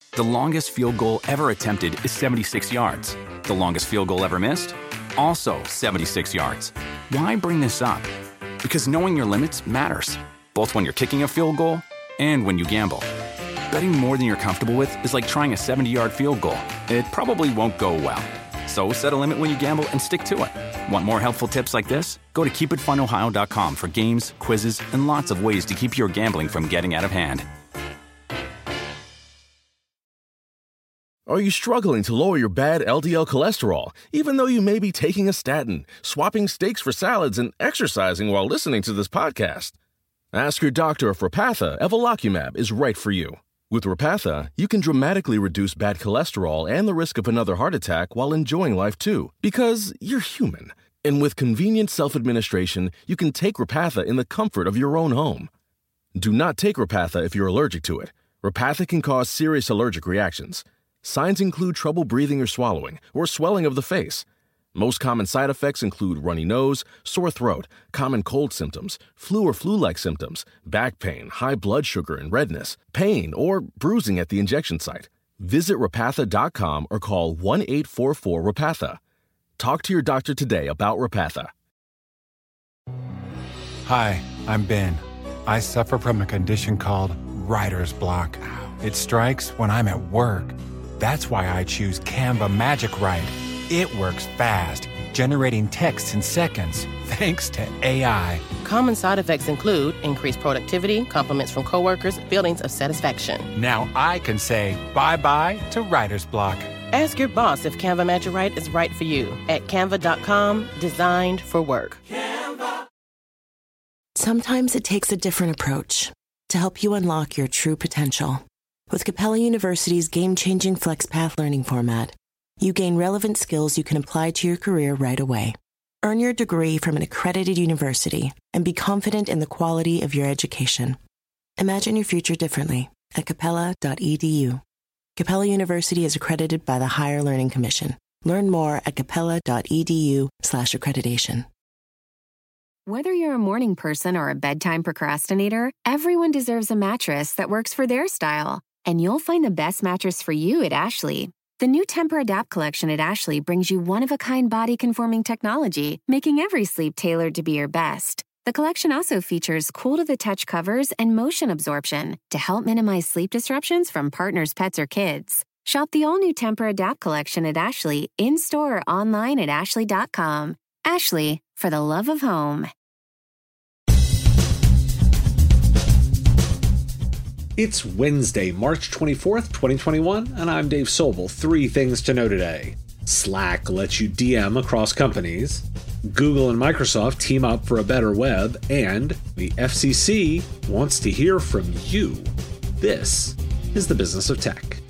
The longest field goal ever attempted is 76 yards. The longest field goal ever missed? Also 76 yards. Why bring this up? Because knowing your limits matters, both when you're kicking a field goal and when you gamble. Betting more than you're comfortable with is like trying a 70-yard field goal. It probably won't go well. So set a limit when you gamble and stick to it. Want more helpful tips like this? Go to keepitfunohio.com for games, quizzes, and lots of ways to keep your gambling from getting out of hand. Are you struggling to lower your bad LDL cholesterol, even though you may be taking a statin, swapping steaks for salads, and exercising while listening to this podcast? Ask your doctor if Repatha Evolocumab is right for you. With Repatha, you can dramatically reduce bad cholesterol and the risk of another heart attack while enjoying life too, because you're human. And with convenient self-administration, you can take Repatha in the comfort of your own home. Do not take Repatha if you're allergic to it. Repatha can cause serious allergic reactions. Signs include trouble breathing or swallowing, or swelling of the face. Most common side effects include runny nose, sore throat, common cold symptoms, flu or flu-like symptoms, back pain, high blood sugar and redness, pain, or bruising at the injection site. Visit Repatha.com or call 1-844-REPATHA. Talk to your doctor today about Repatha. Hi, I'm Ben. I suffer from a condition called writer's block. It strikes when I'm at work. That's why I choose Canva Magic Write. It works fast, generating texts in seconds, thanks to AI. Common side effects include increased productivity, compliments from coworkers, feelings of satisfaction. Now I can say bye-bye to writer's block. Ask your boss if Canva Magic Write is right for you at canva.com, designed for work. Canva. Sometimes it takes a different approach to help you unlock your true potential. With Capella University's game-changing FlexPath learning format, you gain relevant skills you can apply to your career right away. Earn your degree from an accredited university and be confident in the quality of your education. Imagine your future differently at capella.edu. Capella University is accredited by the Higher Learning Commission. Learn more at capella.edu/accreditation. Whether you're a morning person or a bedtime procrastinator, everyone deserves a mattress that works for their style. And you'll find the best mattress for you at Ashley. The new Temper-Adapt collection at Ashley brings you one-of-a-kind body-conforming technology, making every sleep tailored to be your best. The collection also features cool-to-the-touch covers and motion absorption to help minimize sleep disruptions from partners, pets, or kids. Shop the all-new Temper-Adapt collection at Ashley, in-store or online at ashley.com. Ashley, for the love of home. It's Wednesday, March 24th, 2021, and I'm Dave Sobel. 3 things to know today. Slack lets you DM across companies. Google and Microsoft team up for a better web. And the FCC wants to hear from you. This is the business of tech.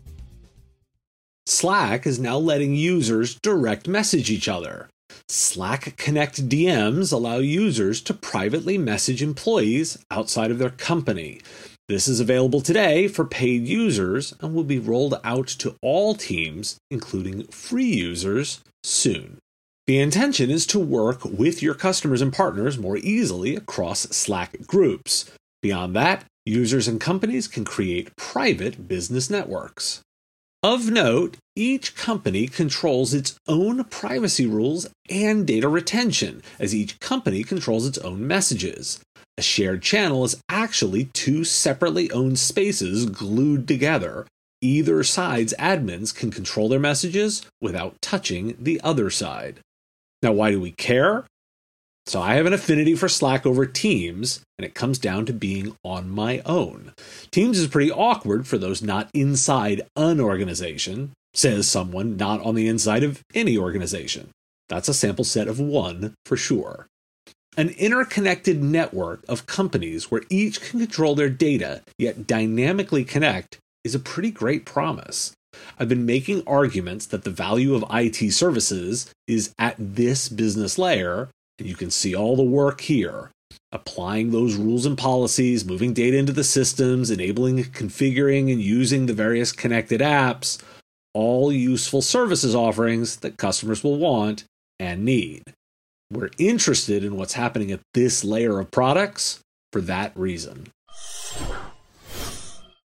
Slack is now letting users direct message each other. Slack Connect DMs allow users to privately message employees outside of their company. This is available today for paid users and will be rolled out to all teams, including free users, soon. The intention is to work with your customers and partners more easily across Slack groups. Beyond that, users and companies can create private business networks. Of note, each company controls its own privacy rules and data retention, as each company controls its own messages. A shared channel is actually 2 separately owned spaces glued together. Either side's admins can control their messages without touching the other side. Now, why do we care? So I have an affinity for Slack over Teams, and it comes down to being on my own. Teams is pretty awkward for those not inside an organization, says someone not on the inside of any organization. That's a sample set of 1 for sure. An interconnected network of companies where each can control their data, yet dynamically connect, is a pretty great promise. I've been making arguments that the value of IT services is at this business layer, and you can see all the work here. Applying those rules and policies, moving data into the systems, enabling, configuring, and using the various connected apps, all useful services offerings that customers will want and need. We're interested in what's happening at this layer of products for that reason.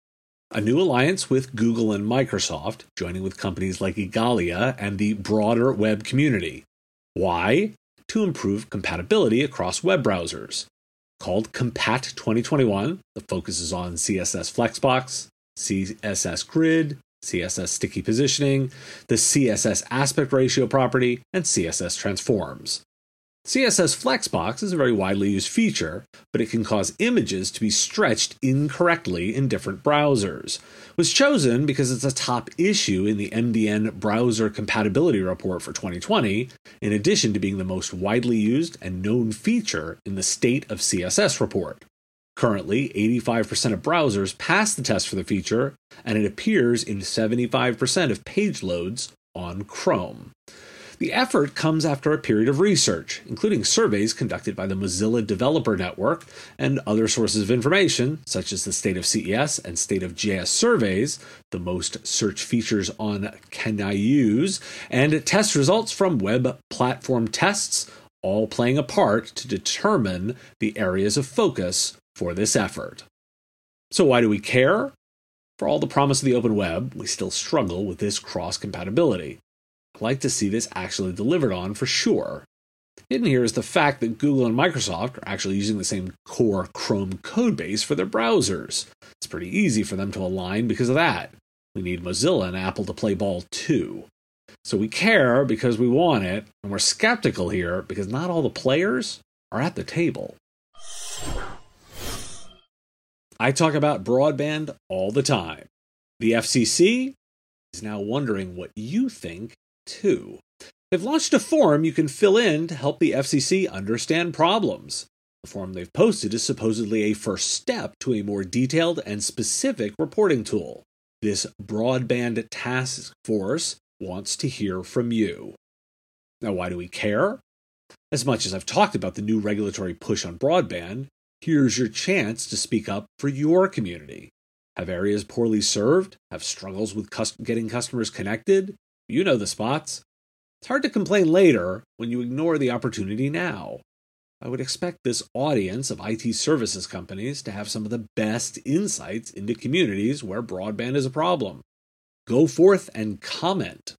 A new alliance with Google and Microsoft, joining with companies like Igalia and the broader web community. Why? To improve compatibility across web browsers. Called Compat 2021, the focus is on CSS Flexbox, CSS Grid, CSS Sticky Positioning, the CSS Aspect Ratio property, and CSS Transforms. CSS Flexbox is a very widely used feature, but it can cause images to be stretched incorrectly in different browsers. It was chosen because it's a top issue in the MDN Browser Compatibility Report for 2020, in addition to being the most widely used and known feature in the State of CSS report. Currently, 85% of browsers pass the test for the feature, and it appears in 75% of page loads on Chrome. The effort comes after a period of research, including surveys conducted by the Mozilla Developer Network and other sources of information, such as the State of CES and State of JS surveys, the most search features on Can I Use, and test results from web platform tests, all playing a part to determine the areas of focus for this effort. So why do we care? For all the promise of the open web, we still struggle with this cross-compatibility. I'd like to see this actually delivered on for sure. Hidden here is the fact that Google and Microsoft are actually using the same core Chrome codebase for their browsers. It's pretty easy for them to align because of that. We need Mozilla and Apple to play ball too. So we care because we want it, and we're skeptical here because not all the players are at the table. I talk about broadband all the time. The FCC is now wondering what you think too. They've launched a form you can fill in to help the FCC understand problems. The form they've posted is supposedly a first step to a more detailed and specific reporting tool. This broadband task force wants to hear from you. Now, why do we care? As much as I've talked about the new regulatory push on broadband, here's your chance to speak up for your community. Have areas poorly served? Have struggles with getting customers connected? You know the spots. It's hard to complain later when you ignore the opportunity now. I would expect this audience of IT services companies to have some of the best insights into communities where broadband is a problem. Go forth and comment.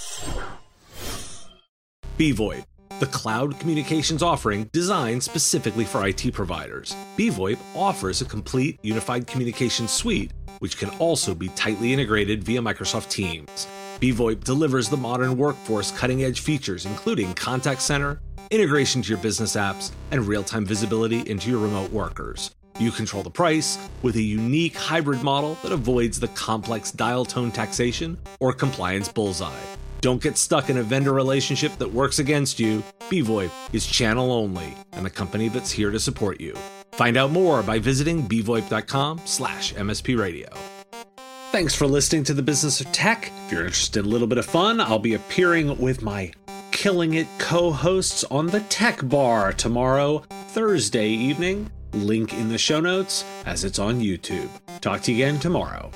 BVoIP, the cloud communications offering designed specifically for IT providers. BVoIP offers a complete unified communication suite, which can also be tightly integrated via Microsoft Teams. BVoIP delivers the modern workforce cutting-edge features, including contact center, integration to your business apps, and real-time visibility into your remote workers. You control the price with a unique hybrid model that avoids the complex dial tone taxation or compliance bullseye. Don't get stuck in a vendor relationship that works against you. BVoIP is channel only and a company that's here to support you. Find out more by visiting bvoip.com/MSP Radio. Thanks for listening to The Business of Tech. If you're interested in a little bit of fun, I'll be appearing with my Killing It co-hosts on the Tech Bar tomorrow, Thursday evening. Link in the show notes as it's on YouTube. Talk to you again tomorrow.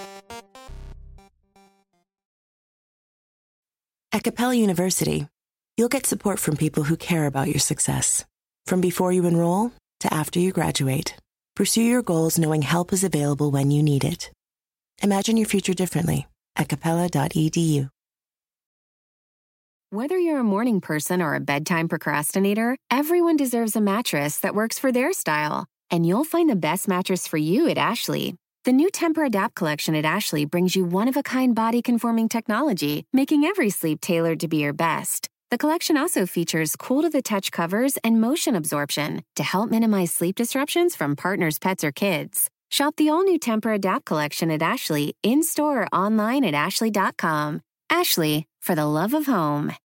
At Capella University, you'll get support from people who care about your success. From before you enroll to after you graduate, pursue your goals knowing help is available when you need it. Imagine your future differently at capella.edu. Whether you're a morning person or a bedtime procrastinator, everyone deserves a mattress that works for their style. And you'll find the best mattress for you at Ashley. The new Tempur-Adapt collection at Ashley brings you one-of-a-kind body-conforming technology, making every sleep tailored to be your best. The collection also features cool-to-the-touch covers and motion absorption to help minimize sleep disruptions from partners, pets, or kids. Shop the all-new Tempur-Adapt collection at Ashley, in-store or online at ashley.com. Ashley, for the love of home.